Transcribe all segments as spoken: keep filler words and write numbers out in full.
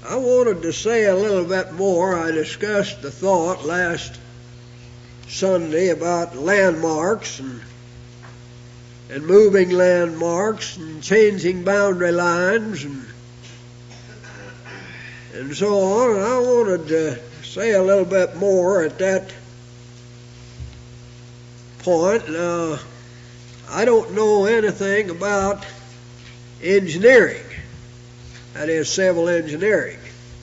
I wanted to say a little bit more. I discussed the thought last Sunday about landmarks and and moving landmarks and changing boundary lines and and so on. And I wanted to say a little bit more at that point. Now, I don't know anything about engineering, that is civil engineering,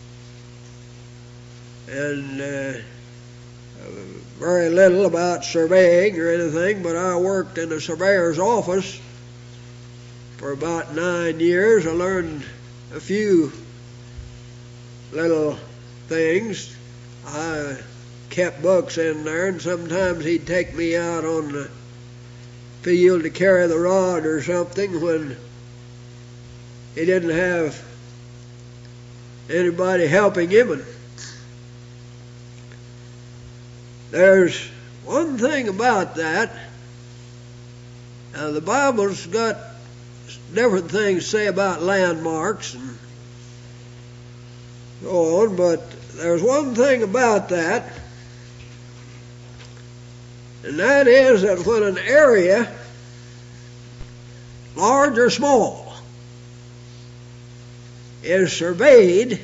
and uh, very little about surveying or anything, but I worked in a surveyor's office for about nine years. I learned a few little things. I kept books in there, and sometimes he'd take me out on the field to carry the rod or something when he didn't have anybody helping him. And there's one thing about that. Now, the Bible's got different things to say about landmarks and so on, but there's one thing about that, and that is that when an area, large or small, is surveyed,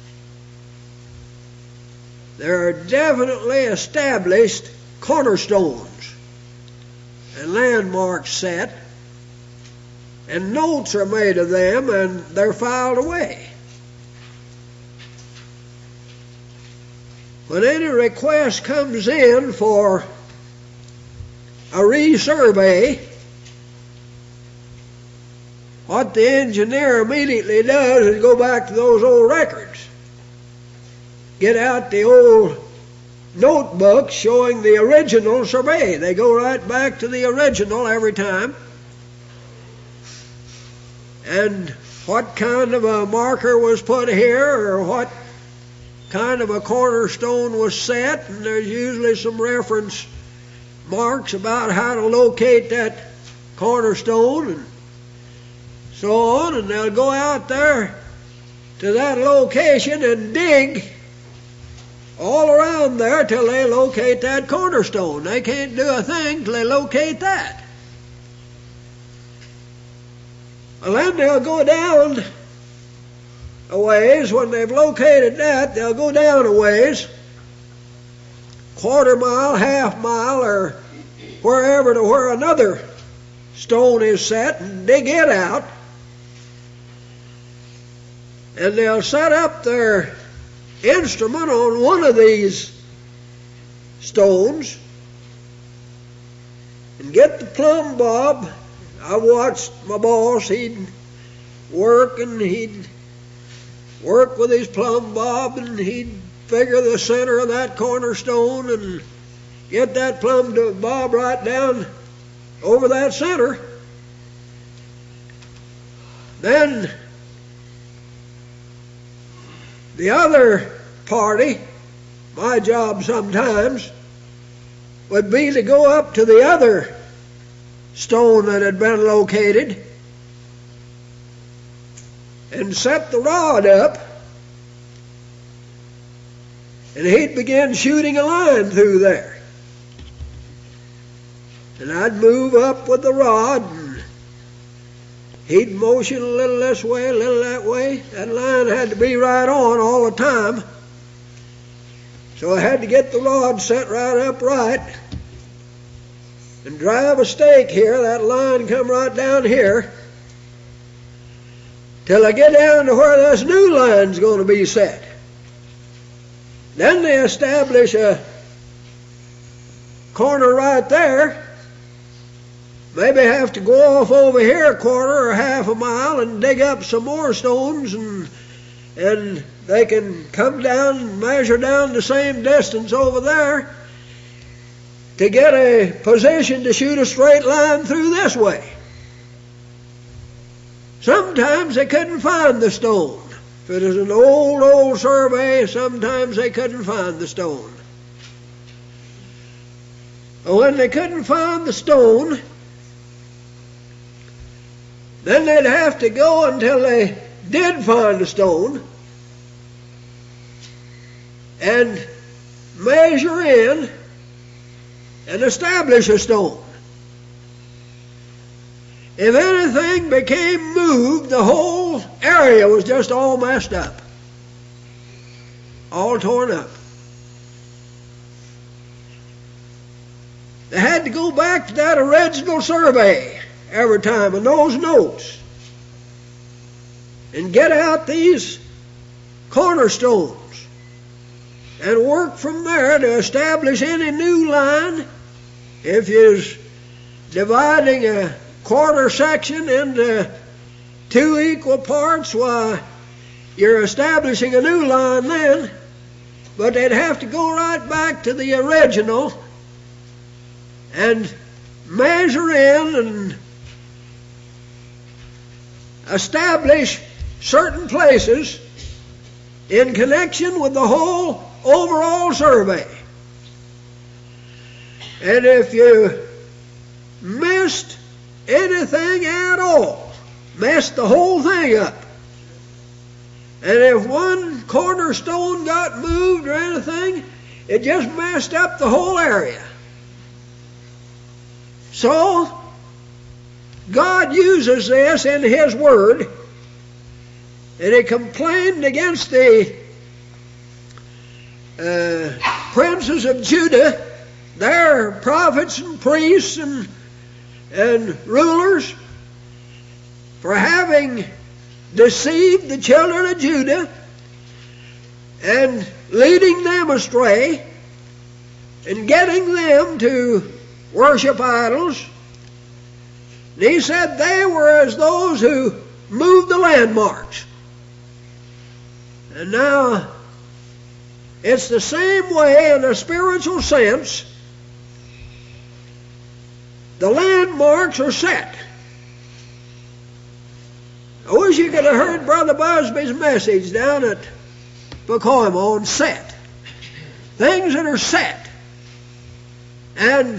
there are definitely established cornerstones and landmarks set, and notes are made of them, and they're filed away. When any request comes in for a resurvey, what the engineer immediately does is go back to those old records, get out the old notebooks showing the original survey. They go right back to the original every time. And what kind of a marker was put here, or what kind of a cornerstone was set, and there's usually some reference marks about how to locate that cornerstone and so on, and they'll go out there to that location and dig all around there till they locate that cornerstone. They can't do a thing till they locate that. Well, then they'll go down a ways. When they've located that, they'll go down a ways, quarter mile, half mile, or wherever to where another stone is set, and dig it out. And they'll set up their instrument on one of these stones and get the plumb bob. I watched my boss, he'd work and he'd work with his plumb bob, and he'd figure the center of that cornerstone and get that plumb bob right down over that center. Then the other party, my job sometimes, would be to go up to the other stone that had been located and set the rod up, and he'd begin shooting a line through there. And I'd move up with the rod, and he'd motion a little this way, a little that way. That line had to be right on all the time. So I had to get the rod set right up right and drive a stake here, that line come right down here, till I get down to where this new line's going to be set. Then they establish a corner right there. Maybe have to go off over here a quarter or half a mile and dig up some more stones, and and they can come down and measure down the same distance over there to get a position to shoot a straight line through this way. Sometimes they couldn't find the stone. If it is an old, old survey, sometimes they couldn't find the stone. But when they couldn't find the stone, then they'd have to go until they did find a stone, and measure in and establish a stone. If anything became moved, the whole area was just all messed up, all torn up. They had to go back to that original survey every time and those notes and get out these cornerstones and work from there to establish any new line. If you're dividing a quarter section into two equal parts, why, you're establishing a new line then, but they'd have to go right back to the original and measure in and establish certain places in connection with the whole overall survey. And if you missed anything at all, messed the whole thing up. And if one cornerstone got moved or anything, it just messed up the whole area. So, God uses this in His Word, and He complained against the uh, princes of Judah, their prophets and priests and, and rulers, for having deceived the children of Judah and leading them astray and getting them to worship idols. And He said they were as those who moved the landmarks. And now it's the same way in a spiritual sense. The landmarks are set. I wish you could have heard Brother Busby's message down at Pacoima on set. Things that are set. And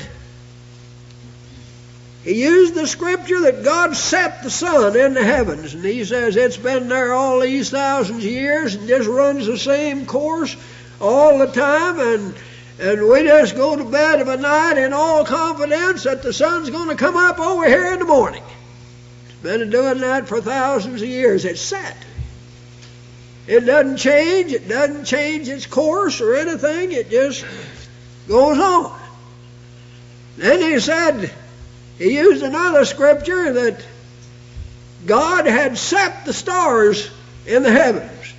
he used the scripture that God set the sun in the heavens. And he says it's been there all these thousands of years and just runs the same course all the time. And, and we just go to bed of a night in all confidence that the sun's going to come up over here in the morning. Been doing that for thousands of years. It's set. It doesn't change. It doesn't change its course or anything. It just goes on. Then he said, he used another scripture that God had set the stars in the heavens.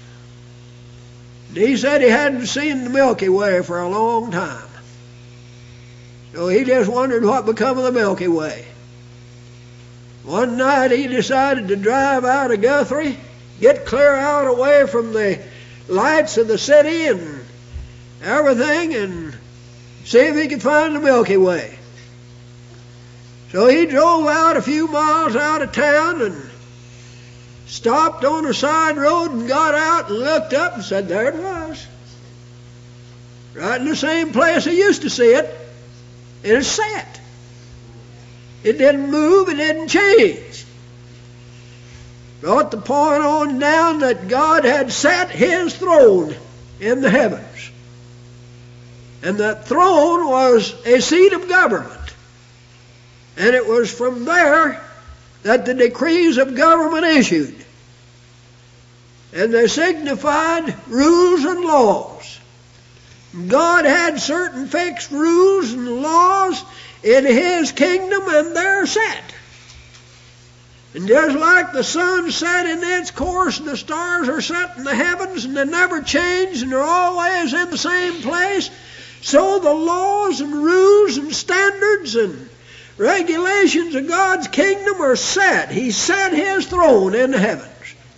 And he said he hadn't seen the Milky Way for a long time. So he just wondered what become of the Milky Way. One night he decided to drive out of Guthrie, get clear out away from the lights of the city and everything, and see if he could find the Milky Way. So he drove out a few miles out of town and stopped on a side road and got out and looked up and said, there it was. Right in the same place he used to see it, and it's set. It didn't move, it didn't change. Brought the point on down that God had set His throne in the heavens. And that throne was a seat of government. And it was from there that the decrees of government issued. And they signified rules and laws. God had certain fixed rules and laws in His kingdom, and they're set. And just like the sun set in its course and the stars are set in the heavens and they never change and they're always in the same place, so the laws and rules and standards and regulations of God's kingdom are set. He set His throne in the heavens.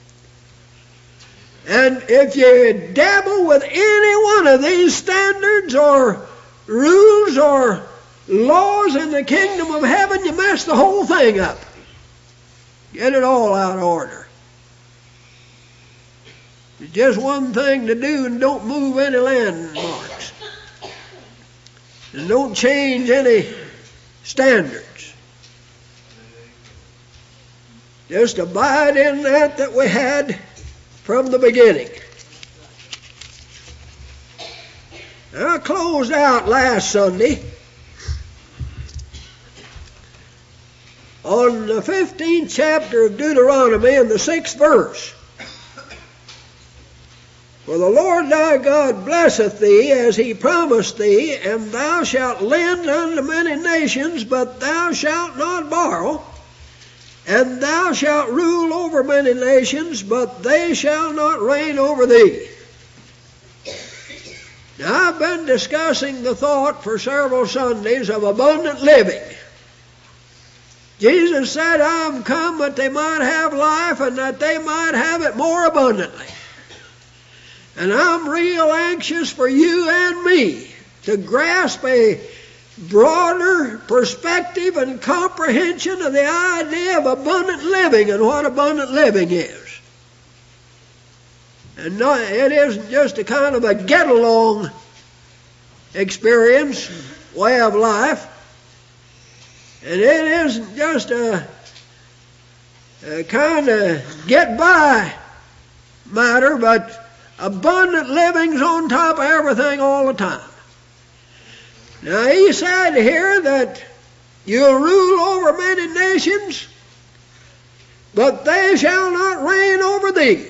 And if you dabble with any one of these standards or rules or laws in the kingdom of heaven, you mess the whole thing up. Get it all out of order. It's just one thing to do, and don't move any landmarks. And don't change any standards. Just abide in that that we had from the beginning. I closed out last Sunday on the fifteenth chapter of Deuteronomy in the sixth verse. For the Lord thy God blesseth thee as he promised thee, and thou shalt lend unto many nations, but thou shalt not borrow. And thou shalt rule over many nations, but they shall not reign over thee. Now, I've been discussing the thought for several Sundays of abundant living. Jesus said, I am come that they might have life and that they might have it more abundantly. And I'm real anxious for you and me to grasp a broader perspective and comprehension of the idea of abundant living and what abundant living is. And not, it isn't just a kind of a get-along experience, way of life. And it isn't just a, a kind of get-by matter, but abundant living's on top of everything all the time. Now, he said here that you'll rule over many nations, but they shall not reign over thee.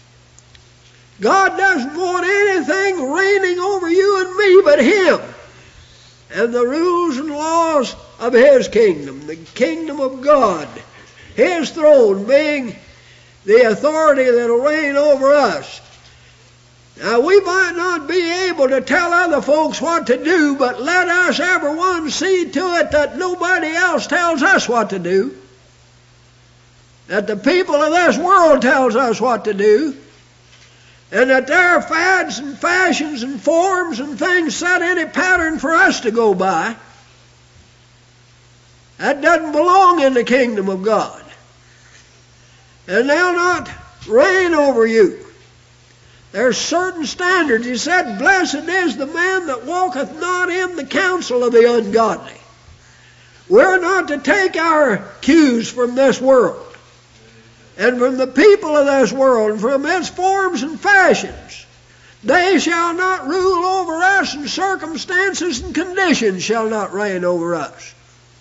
God doesn't want anything reigning over you and me but Him and the rules and laws of His kingdom, the kingdom of God, His throne being the authority that will reign over us. Now, we might not be able to tell other folks what to do, but let us, everyone, see to it that nobody else tells us what to do. That the people of this world tells us what to do. And that their fads and fashions and forms and things set any pattern for us to go by. That doesn't belong in the kingdom of God. And they'll not reign over you. There's certain standards. He said, blessed is the man that walketh not in the counsel of the ungodly. We're not to take our cues from this world and from the people of this world and from its forms and fashions. They shall not rule over us, and circumstances and conditions shall not reign over us.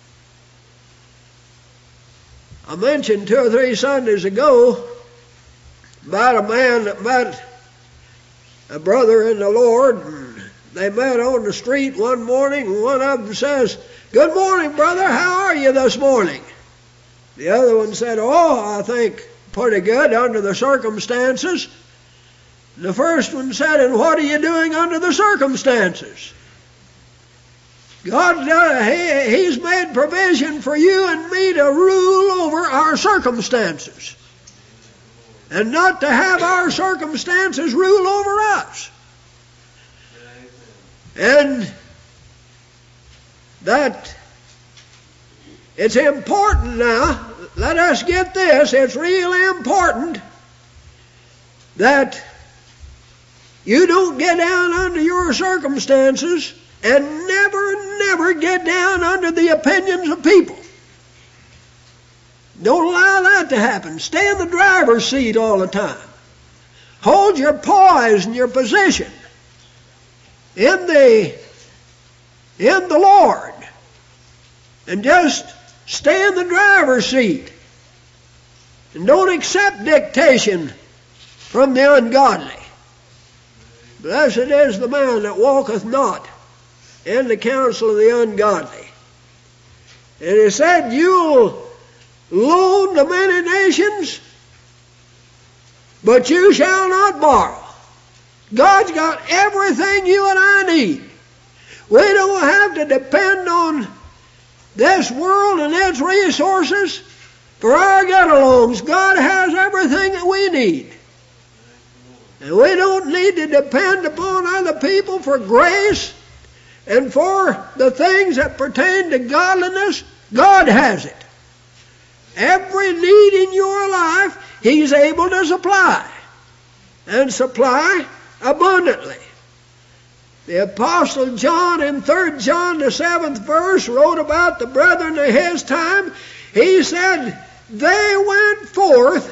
I mentioned two or three Sundays ago about a man that met a brother in the Lord, and they met on the street one morning, and one of them says, good morning, brother, how are you this morning? The other one said, oh, I think pretty good under the circumstances. And the first one said, and what are you doing under the circumstances? God, uh, he, He's made provision for you and me to rule over our circumstances. And not to have our circumstances rule over us. And that it's important now, let us get this, it's really important that you don't get down under your circumstances and never, never get down under the opinions of people. Don't allow that to happen. Stay in the driver's seat all the time. Hold your poise and your position in the, in the Lord. And just stay in the driver's seat. And don't accept dictation from the ungodly. Blessed is the man that walketh not in the counsel of the ungodly. And he said, you'll loan to many nations, but you shall not borrow. God's got everything you and I need. We don't have to depend on this world and its resources for our get-alongs. God has everything that we need. And we don't need to depend upon other people for grace and for the things that pertain to godliness. God has it. Every need in your life, He's able to supply, and supply abundantly. The Apostle John in Third John, the seventh verse, wrote about the brethren of his time. He said, they went forth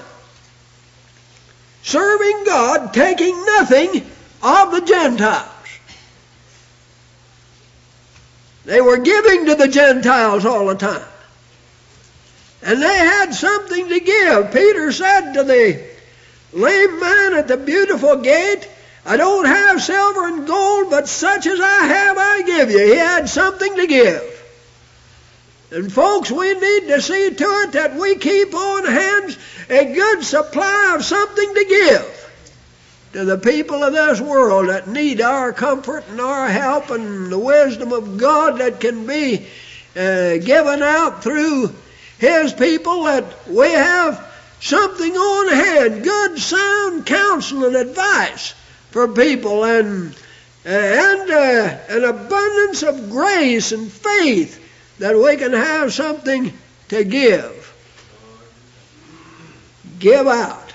serving God, taking nothing of the Gentiles. They were giving to the Gentiles all the time. And they had something to give. Peter said to the lame man at the beautiful gate, I don't have silver and gold, but such as I have I give you. He had something to give. And folks, we need to see to it that we keep on hand a good supply of something to give to the people of this world that need our comfort and our help and the wisdom of God that can be uh, given out through His people, that we have something on hand, good sound counsel and advice for people, and, and uh, an abundance of grace and faith that we can have something to give. Give out.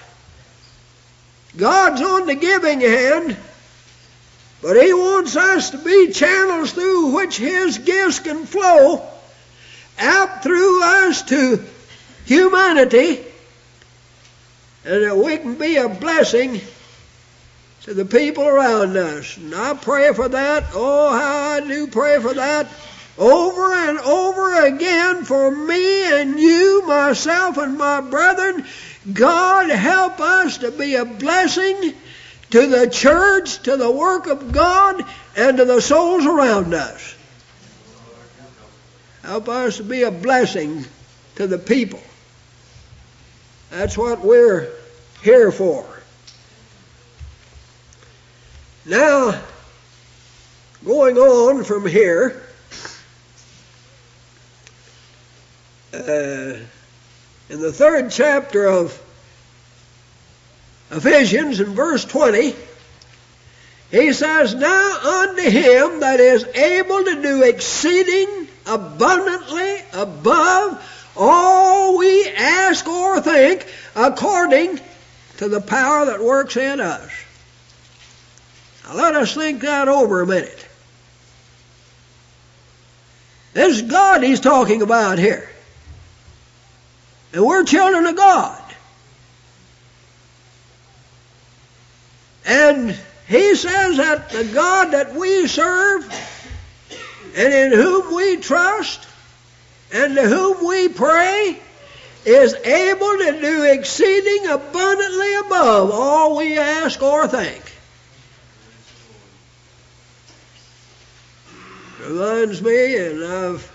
God's on the giving hand, but He wants us to be channels through which His gifts can flow out through us to humanity, and that we can be a blessing to the people around us. And I pray for that. Oh, how I do pray for that. Over and over again for me and you, myself and my brethren. God help us to be a blessing to the church, to the work of God, and to the souls around us. Help us to be a blessing to the people. That's what we're here for. Now, going on from here, Uh, in the third chapter of Ephesians, in verse twenty, he says, Now unto Him that is able to do exceeding abundantly above all we ask or think, according to the power that works in us. Now let us think that over a minute. This is God He's talking about here. And we're children of God. And He says that the God that we serve and in whom we trust and to whom we pray is able to do exceeding abundantly above all we ask or think. Reminds me, and I've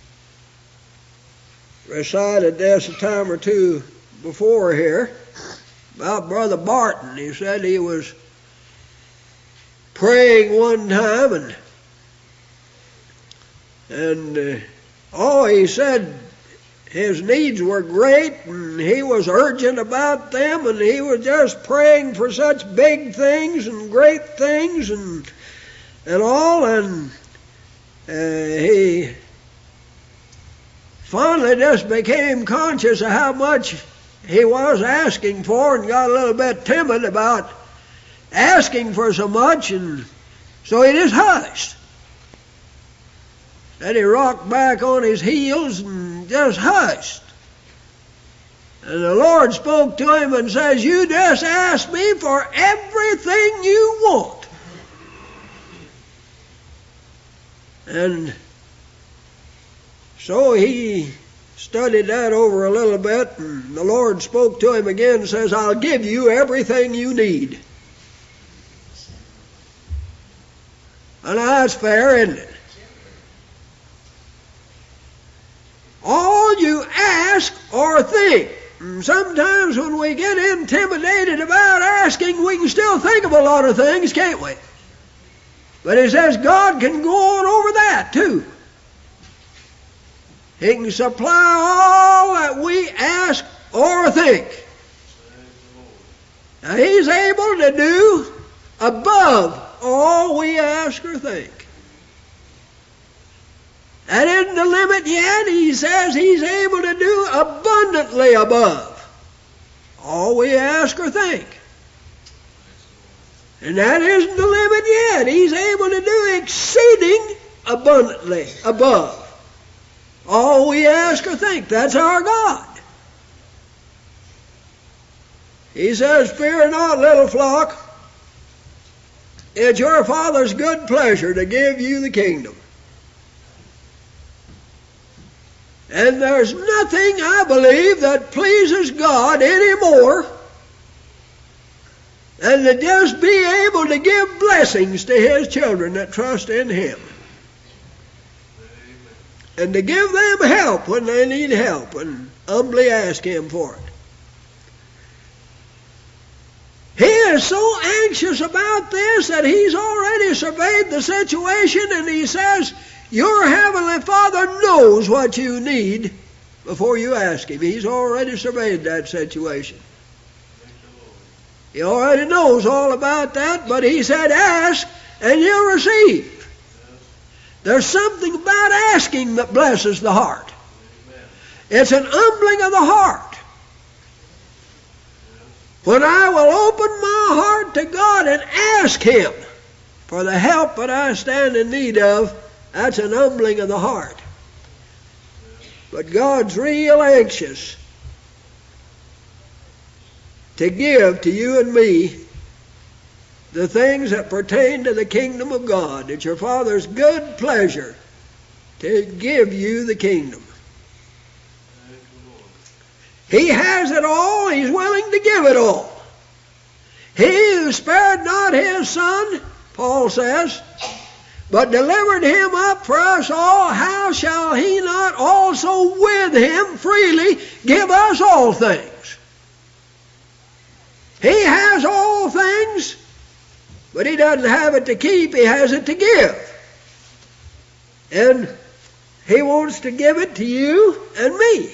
recited this a time or two before here, about Brother Barton. He said he was praying one time, and and uh, oh, he said his needs were great, and he was urgent about them, and he was just praying for such big things and great things and and all, and uh, he finally just became conscious of how much he was asking for and got a little bit timid about asking for so much, and so he just hushed. Then he rocked back on his heels and just hushed. And the Lord spoke to him and says, You just ask me for everything you want. And so he studied that over a little bit, and the Lord spoke to him again and says, I'll give you everything you need. And that's fair, isn't it? All you ask or think. And sometimes when we get intimidated about asking, we can still think of a lot of things, can't we? But it says God can go on over that too. He can supply all that we ask or think. Now He's able to do above all we ask or think. That isn't the limit yet. He says He's able to do abundantly above all we ask or think. And that isn't the limit yet. He's able to do exceeding abundantly above all we ask or think. That's our God. He says, Fear not, little flock. It's your Father's good pleasure to give you the kingdom. And there's nothing, I believe, that pleases God any more than to just be able to give blessings to His children that trust in Him. And to give them help when they need help and humbly ask Him for it. He is so anxious about this that He's already surveyed the situation, and He says, your Heavenly Father knows what you need before you ask Him. He's already surveyed that situation. He already knows all about that, but He said, ask and you'll receive. There's something about asking that blesses the heart. It's an humbling of the heart. When I will open my heart to God and ask Him for the help that I stand in need of, that's an humbling of the heart. But God's real anxious to give to you and me the things that pertain to the kingdom of God. It's your Father's good pleasure to give you the kingdom. He has it all. He's willing to give it all. He who spared not His Son, Paul says, but delivered Him up for us all, how shall He not also with Him freely give us all things? He has all things, but He doesn't have it to keep. He has it to give. And He wants to give it to you and me.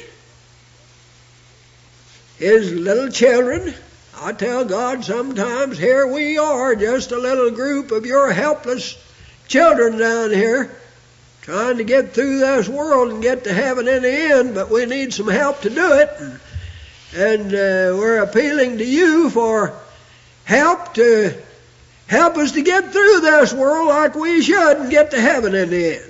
His little children, I tell God sometimes, here we are, just a little group of your helpless children down here, trying to get through this world and get to heaven in the end, but we need some help to do it. And, and uh, we're appealing to you for help to help us to get through this world like we should and get to heaven in the end.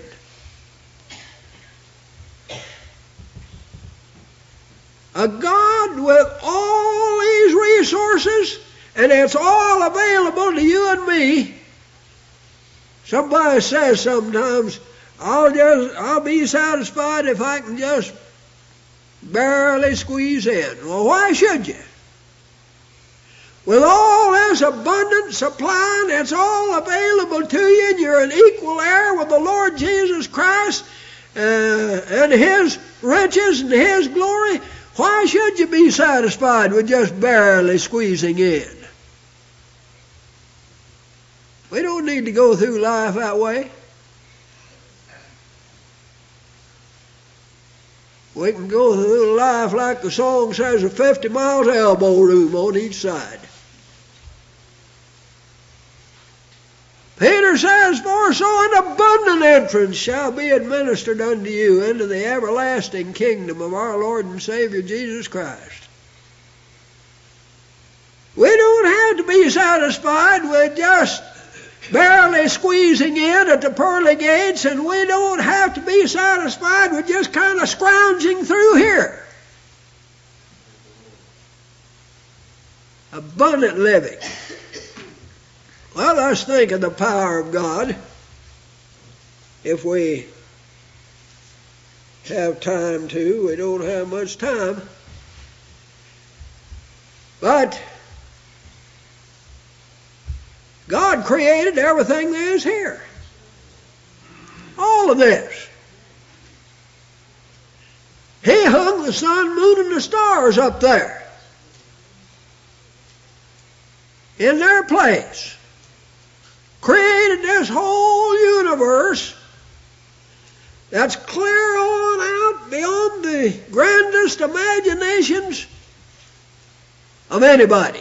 A God with all these resources, and it's all available to you and me. Somebody says sometimes, I'll just, I'll be satisfied if I can just barely squeeze in. Well, why should you? With all this abundant supply, and it's all available to you, and you're an equal heir with the Lord Jesus Christ, uh, and His riches and His glory, why should you be satisfied with just barely squeezing in? We don't need to go through life that way. We can go through life like the song says, with fifty miles elbow room on each side. Peter says, for so an abundant entrance shall be administered unto you into the everlasting kingdom of our Lord and Savior Jesus Christ. We don't have to be satisfied with just barely squeezing in at the pearly gates, and we don't have to be satisfied with just kind of scrounging through here. Abundant living. Well, let's think of the power of God if we have time to. We don't have much time. But God created everything that is here. All of this. He hung the sun, moon, and the stars up there in their place. Created this whole universe that's clear on out beyond the grandest imaginations of anybody.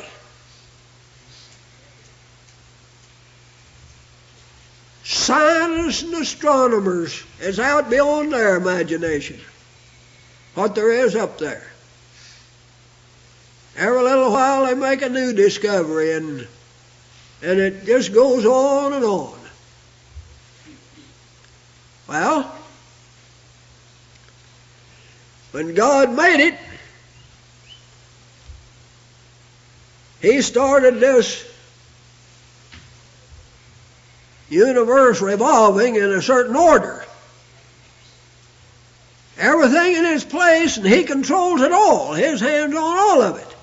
Scientists and astronomers is out beyond their imagination what there is up there. Every little while they make a new discovery, and and it just goes on and on. Well, when God made it, He started this universe revolving in a certain order. everything in its place, and He controls it all. His hand's on all of it.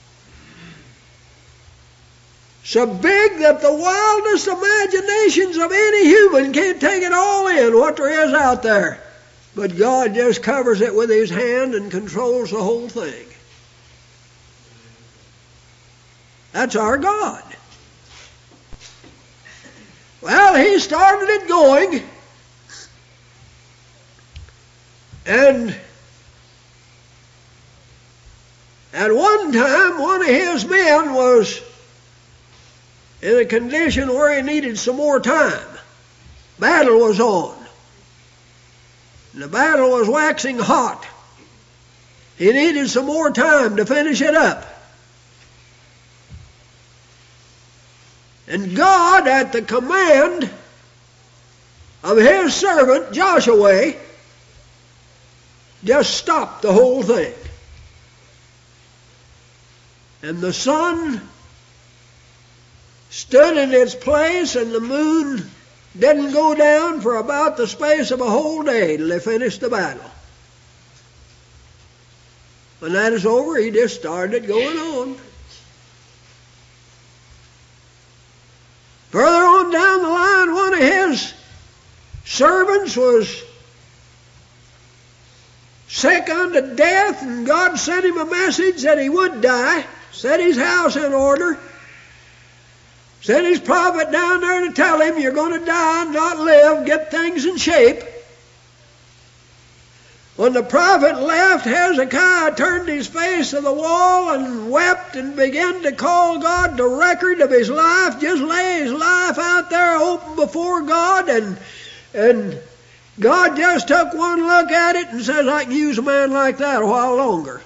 So big that the wildest imaginations of any human can't take it all in, what there is out there. But God just covers it with His hand and controls the whole thing. That's our God. Well, He started it going, and at one time one of His men was in a condition where he needed some more time. Battle was on. And the battle was waxing hot. He needed some more time to finish it up. And God, at the command of His servant Joshua, just stopped the whole thing. And the sun stood in its place, and the moon didn't go down for about the space of a whole day till they finished the battle. When that is over, He just started going on. Further on down the line, one of His servants was sick unto death, and God sent him a message that he would die, set his house in order, sent his prophet down there to tell him, you're going to die and not live, get things in shape. When the prophet left, Hezekiah turned his face to the wall and wept and began to call God to record of his life, just lay his life out there open before God, and and God just took one look at it and says, I can use a man like that a while longer.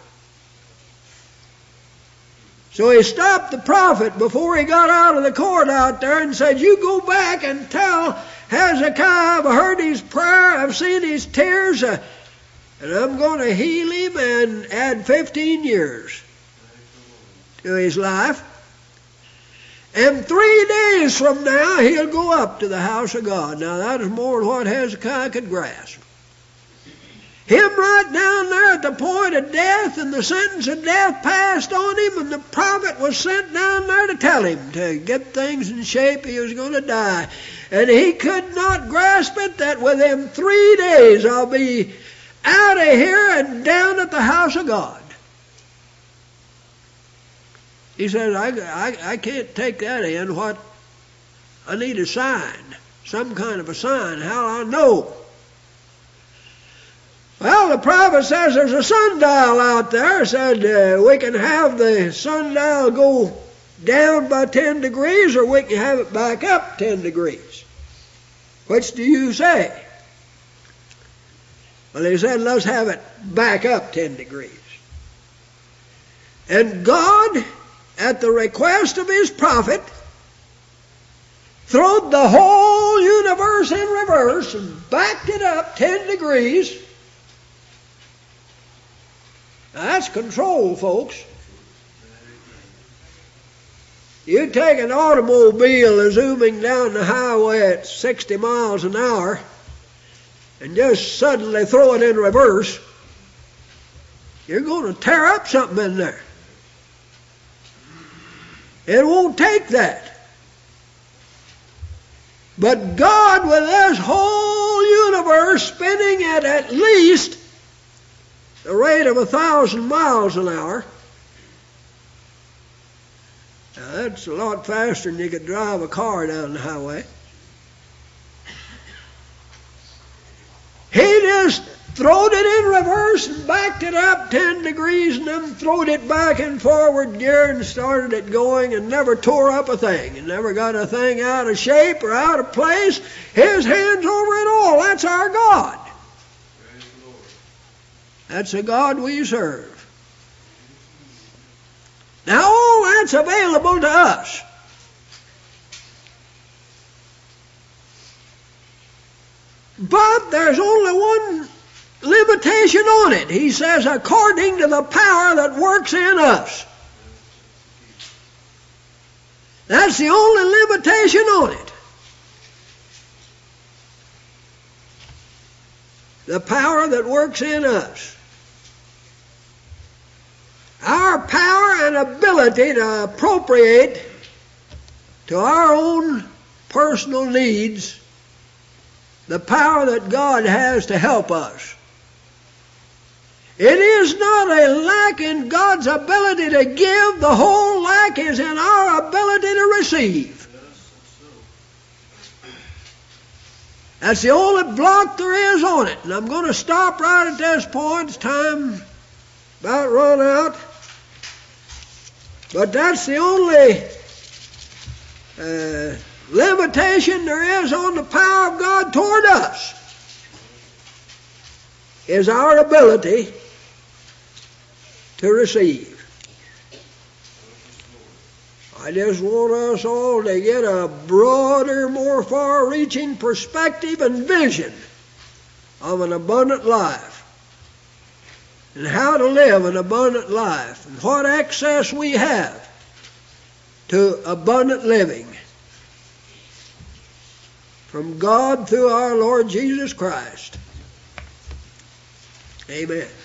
So He stopped the prophet before he got out of the court out there and said, you go back and tell Hezekiah, I've heard his prayer, I've seen his tears, uh, and I'm going to heal him and add fifteen years to his life. And three days from now, he'll go up to the house of God. Now, that is more than what Hezekiah could grasp. Him right down there at the point of death, and the sentence of death passed on him, and the prophet was sent down there to tell him to get things in shape. He was going to die. And he could not grasp it that within three days I'll be out of here and down at the house of God. He said, I, I, I can't take that in. What? I need a sign, some kind of a sign. How'll I know? Well, the prophet says there's a sundial out there. Said uh, we can have the sundial go down by ten degrees, or we can have it back up ten degrees. Which do you say? Well, he said, let's have it back up ten degrees. And God, at the request of His prophet, throwed the whole universe in reverse and backed it up ten degrees. Now, that's control, folks. You take an automobile zooming down the highway at sixty miles an hour and just suddenly throw it in reverse, you're going to tear up something in there. It won't take that. But God, with this whole universe spinning at at least the rate of a thousand miles an hour, now that's a lot faster than you could drive a car down the highway. He just throwed it in reverse and backed it up ten degrees and then throwed it back in forward gear and started it going and never tore up a thing and never got a thing out of shape or out of place. His hand's over it all. That's our God. That's the God we serve. Now all that's available to us. But there's only one limitation on it. He says, according to the power that works in us. That's the only limitation on it. the power that works in us. Our power and ability to appropriate to our own personal needs the power that God has to help us. It is not a lack in God's ability to give. The whole lack is in our ability to receive. That's the only block there is on it. And I'm going to stop right at this point. It's time about run out. But that's the only uh, limitation there is on the power of God toward us, is our ability to receive. I just want us all to get a broader, more far-reaching perspective and vision of an abundant life, and how to live an abundant life, and what access we have to abundant living from God through our Lord Jesus Christ. Amen.